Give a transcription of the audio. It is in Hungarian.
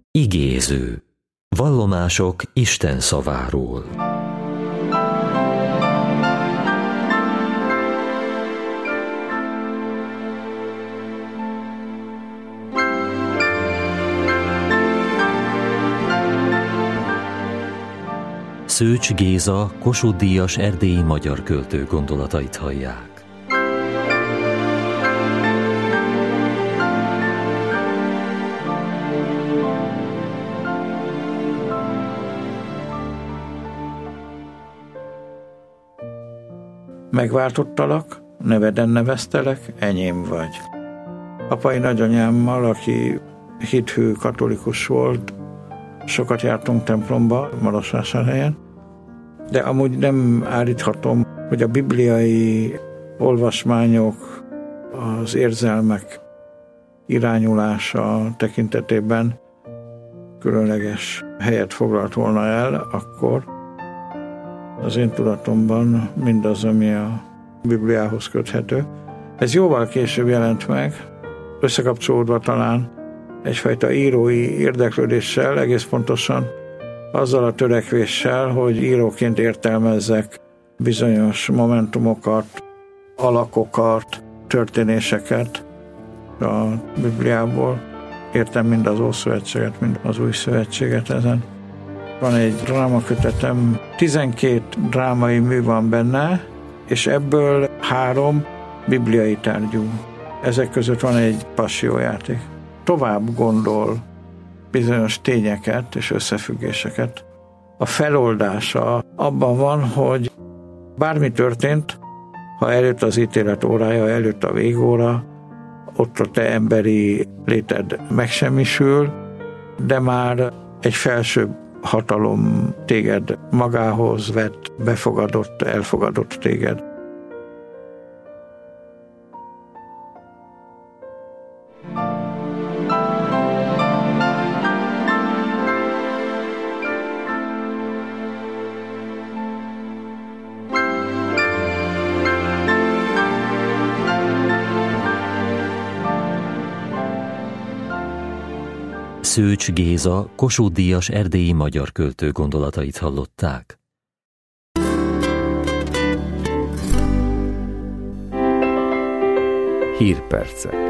Igéző. Vallomások Isten szaváról. Szőcs Géza, Kossuth-díjas erdélyi magyar költő gondolatait hallják. Megváltottalak, neveden neveztelek, enyém vagy. Apai nagyanyámmal, aki hithű katolikus volt, sokat jártunk templomba, Marosvásárhelyen, de amúgy nem állíthatom, hogy a bibliai olvasmányok, az érzelmek irányulása tekintetében különleges helyet foglalt volna el, akkor az én tudatomban mindaz, ami a Bibliához köthető. Ez jóval később jelent meg, összekapcsolódva talán egyfajta írói érdeklődéssel, egész pontosan azzal a törekvéssel, hogy íróként értelmezzek bizonyos momentumokat, alakokat, történéseket a Bibliából. Értem mind az Ószövetséget, mind az Új Szövetséget ezen. Van egy drámakötetem, 12 drámai mű van benne, és ebből 3 bibliai tárgyú. Ezek között van egy passziójáték. Tovább gondol bizonyos tényeket és összefüggéseket. A feloldása abban van, hogy bármi történt, ha eljött az ítélet órája, eljött a végóra, ott a te emberi léted megsemmisül, de már egy felsőbb hatalom téged magához vett, befogadott, elfogadott téged. Szőcs Géza, Kossuth-díjas erdélyi magyar költő gondolatait hallották. Hírpercek.